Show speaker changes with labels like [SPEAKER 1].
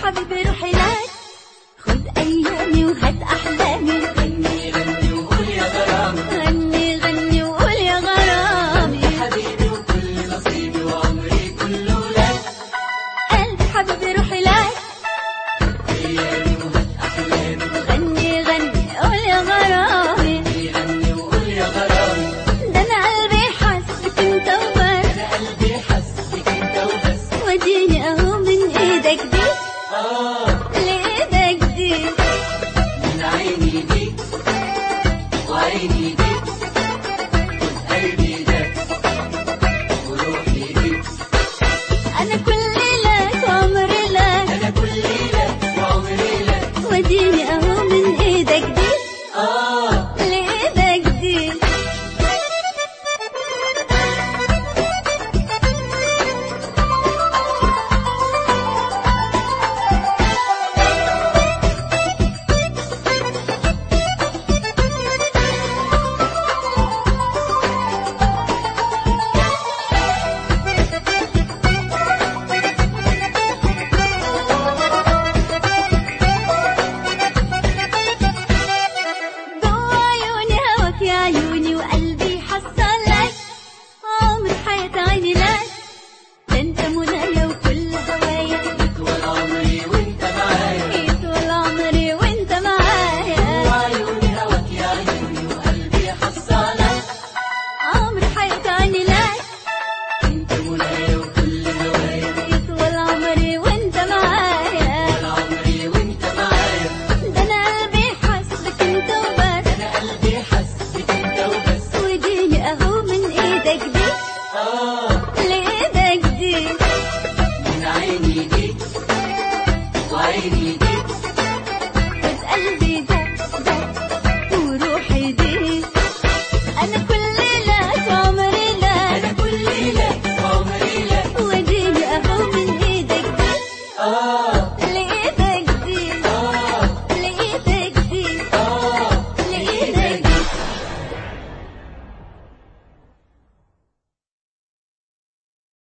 [SPEAKER 1] حبيبي روحي لك، خد أيامي وهات أحلامي،
[SPEAKER 2] غني غني وقول يا غرامي،
[SPEAKER 1] غني غني وقول يا غرامي.
[SPEAKER 2] يا حبيبي وكل نصيبي وعمري كله لك،
[SPEAKER 1] قلبي حبيبي روحي لك،
[SPEAKER 2] أيامي وهات أحلامي،
[SPEAKER 1] غني غني قول يا غرامي.
[SPEAKER 2] غني غني وقول يا غرامي،
[SPEAKER 1] ده أنا قلبي حسك أنت وبس،
[SPEAKER 2] أنا قلبي حسك أنت وبس،
[SPEAKER 1] وديني أهو من إيدك دي لإيدك دي،
[SPEAKER 2] من عيني دي وعيني دي، قلبي ده وروحي دي،
[SPEAKER 1] أنا كلي لك وعمري لك،
[SPEAKER 2] أنا كل لك وعمري لك،
[SPEAKER 1] وديني أهو من إيدك دي لإيدك دي. جوا عيوني هواك يا عيوني، وقلبي حصل لك، عمر حياة عيني لك، ده انت منايا وكل هوايا،
[SPEAKER 2] طول عمري وأنت معايا،
[SPEAKER 1] طول عمري وانت معايا،
[SPEAKER 2] وعيوني هواك يا عيوني وقلبي حصلك،
[SPEAKER 1] عمر حياة عيني لك،
[SPEAKER 2] أنت منايا وكل هوايا،
[SPEAKER 1] طول عمري وانت معايا.
[SPEAKER 2] طول عمري وأنت معايا،
[SPEAKER 1] ده انا قلبي حسك انت وبس،
[SPEAKER 2] أنا قلبي حسك أنت وبس،
[SPEAKER 1] وديني اهو من ايدك دي لإيدك دي،
[SPEAKER 2] من عيني دي وعيني دي.